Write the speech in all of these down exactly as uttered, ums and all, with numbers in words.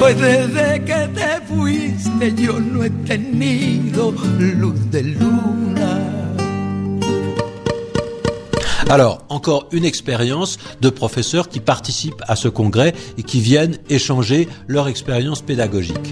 Pues desde que te fuiste yo no he tenido luz de luna. Alors, encore une expérience de professeurs qui participent à ce congrès et qui viennent échanger leur expérience pédagogique.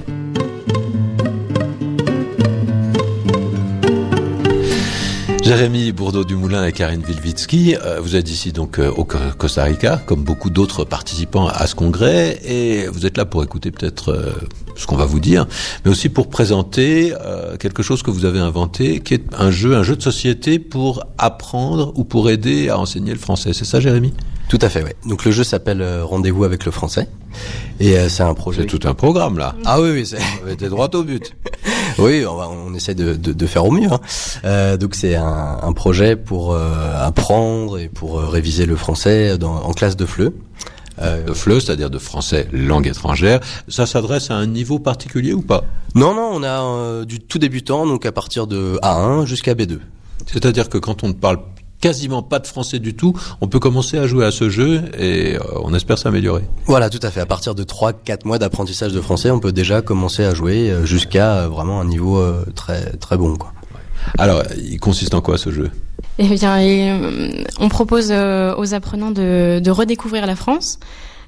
Jérémy Bourdeau-Dumoulin et Karine Wilwitzki, euh, vous êtes ici donc euh, au Costa Rica, comme beaucoup d'autres participants à ce congrès, et vous êtes là pour écouter peut-être euh, ce qu'on va vous dire, mais aussi pour présenter euh, quelque chose que vous avez inventé, qui est un jeu, un jeu de société pour apprendre ou pour aider à enseigner le français. C'est ça, Jérémy ? Tout à fait, oui. Donc le jeu s'appelle euh, Rendez-vous avec le français, et euh, c'est un projet. C'est tout un programme là. Ah oui, oui, c'est. Vous avez été droit au but. Oui, on, va, on essaie de, de, de faire au mieux. Hein. Euh, donc c'est un, un projet pour euh, apprendre et pour euh, réviser le français dans, en classe de F L E. Euh, de F L E, c'est-à-dire de français langue étrangère. Ça s'adresse à un niveau particulier ou pas ? Non, non, on a euh, du tout débutant, donc à partir de A un jusqu'à B deux. C'est-à-dire que quand on ne parle quasiment pas de français du tout, on peut commencer à jouer à ce jeu et euh, on espère s'améliorer. Voilà, tout à fait. À partir de trois quatre mois d'apprentissage de français, on peut déjà commencer à jouer jusqu'à euh, vraiment un niveau euh, très très bon, quoi. Alors, il consiste en quoi ce jeu ? Eh bien, et, on propose euh, aux apprenants de, de redécouvrir la France.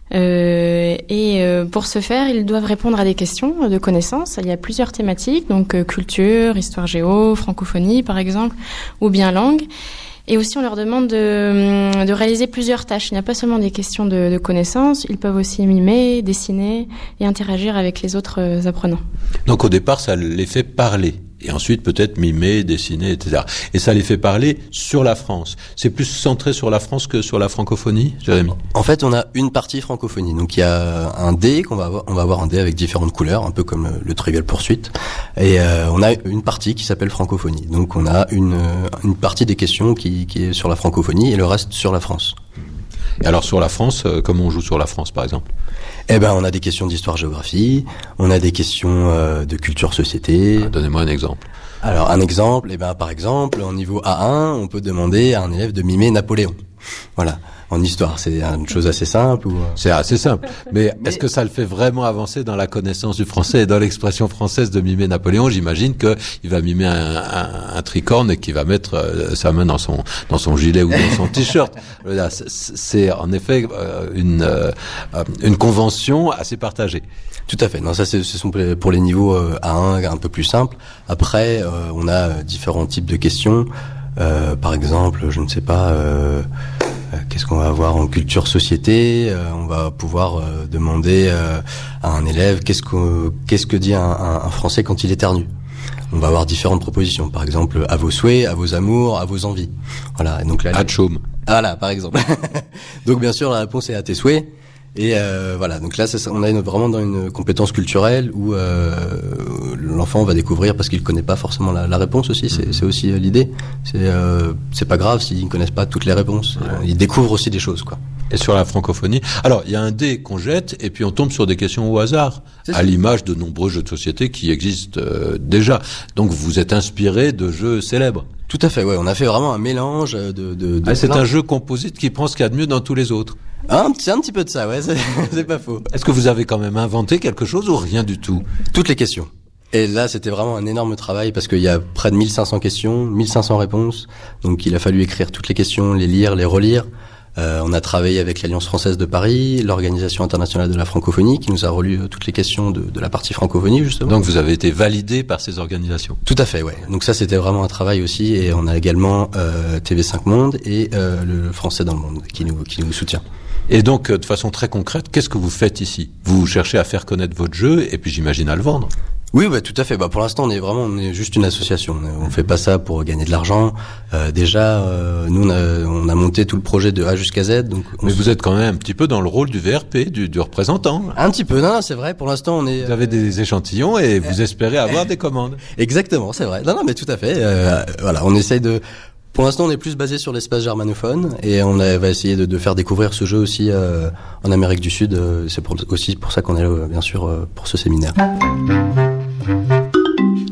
Euh, et euh, pour ce faire, ils doivent répondre à des questions de connaissances. Il y a plusieurs thématiques, donc euh, culture, histoire géo, francophonie par exemple, ou bien langue. Et aussi, on leur demande de, de réaliser plusieurs tâches. Il n'y a pas seulement des questions de, de connaissances, ils peuvent aussi mimer, dessiner et interagir avec les autres apprenants. Donc au départ, ça les fait parler. Et ensuite, peut-être mimer, dessiner, et cetera. Et ça les fait parler sur la France. C'est plus centré sur la France que sur la francophonie, Jérémy ? En fait, on a une partie francophonie. Donc, il y a un dé qu'on va avoir. On va avoir un dé avec différentes couleurs, un peu comme le, le Trivial Pursuit. Et euh, on a une partie qui s'appelle francophonie. Donc, on a une, une partie des questions qui, qui est sur la francophonie et le reste sur la France. Et alors sur la France, euh, comment on joue sur la France par exemple ? Eh ben, on a des questions d'histoire-géographie, on a des questions euh, de culture-société. Ah, donnez-moi un exemple. Alors un exemple, eh ben par exemple, en niveau A un, on peut demander à un élève de mimer Napoléon. Voilà. En histoire, c'est une chose assez simple ou... C'est assez simple. Mais, Mais est-ce que ça le fait vraiment avancer dans la connaissance du français et dans l'expression française de mimer Napoléon ? J'imagine que il va mimer un, un, un tricorne et qu'il va mettre euh, sa main dans son dans son gilet ou dans son t-shirt. C'est, c'est en effet euh, une euh, une convention assez partagée. Tout à fait. Non, ça c'est, ce sont pour les niveaux euh, A un un peu plus simples. Après, euh, on a différents types de questions. Euh, par exemple, je ne sais pas. Euh, Euh, qu'est-ce qu'on va avoir en culture société ? euh, On va pouvoir euh, demander euh, à un élève qu'est-ce que qu'est-ce que dit un, un, un Français quand il éternue. On va avoir différentes propositions, par exemple à vos souhaits, à vos amours, à vos envies. Voilà. Et donc là, Atchoum. Voilà, par exemple. Donc bien sûr, la réponse est à tes souhaits. Et euh, voilà, donc là, ça, on est vraiment dans une compétence culturelle où euh, l'enfant va découvrir parce qu'il connaît pas forcément la, la réponse aussi. C'est, c'est aussi euh, l'idée. C'est euh, c'est pas grave s'ils ne connaissent pas toutes les réponses. Ils découvrent aussi des choses, quoi. Et sur la francophonie, alors il y a un dé qu'on jette et puis on tombe sur des questions au hasard, c'est à ça. L'image de nombreux jeux de société qui existent euh, déjà. Donc vous êtes inspiré de jeux célèbres. Tout à fait, ouais. On a fait vraiment un mélange de. de, de ah, c'est un jeu composite qui prend ce qu'il y a de mieux dans tous les autres. Un, c'est un petit peu de ça, ouais. C'est, c'est pas faux. Est-ce que vous avez quand même inventé quelque chose ou rien du tout ? Toutes les questions. Et là, c'était vraiment un énorme travail parce qu'il y a près de mille cinq cents questions, mille cinq cents réponses. Donc, il a fallu écrire toutes les questions, les lire, les relire. Euh, on a travaillé avec l'Alliance française de Paris, l'Organisation internationale de la francophonie, qui nous a relu toutes les questions de, de la partie francophonie, justement. Donc vous avez été validé par ces organisations. Tout à fait, ouais. Donc ça, c'était vraiment un travail aussi, et on a également euh, T V cinq Monde et euh, le Français dans le Monde qui nous qui nous soutient. Et donc, de façon très concrète, qu'est-ce que vous faites ici ? Vous cherchez à faire connaître votre jeu, et puis j'imagine à le vendre. Oui, bah, tout à fait. Bah, pour l'instant, on est vraiment, on est juste une association. On fait pas ça pour gagner de l'argent. Euh, déjà, euh, nous, on a, on a monté tout le projet de A jusqu'à Z. Donc, mais vous êtes quand même un petit peu dans le rôle du V R P, du, du représentant. Un petit peu, non, non, c'est vrai. Pour l'instant, on est. Vous avez des échantillons et vous espérez avoir des commandes. Exactement, c'est vrai. Non, non, mais tout à fait. Euh, voilà, on essaye de. Pour l'instant, on est plus basé sur l'espace germanophone et on a, va essayer de, de faire découvrir ce jeu aussi euh, en Amérique du Sud. C'est pour, aussi pour ça qu'on est là, bien sûr, euh, pour ce séminaire.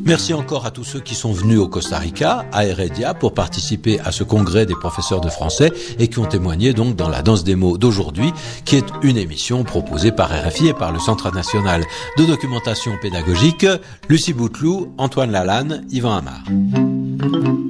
Merci encore à tous ceux qui sont venus au Costa Rica, à Heredia, pour participer à ce congrès des professeurs de français et qui ont témoigné donc dans la danse des mots d'aujourd'hui, qui est une émission proposée par R F I et par le Centre national de documentation pédagogique. Lucie Bouteloup, Antoine Lalanne, Yvan Amar.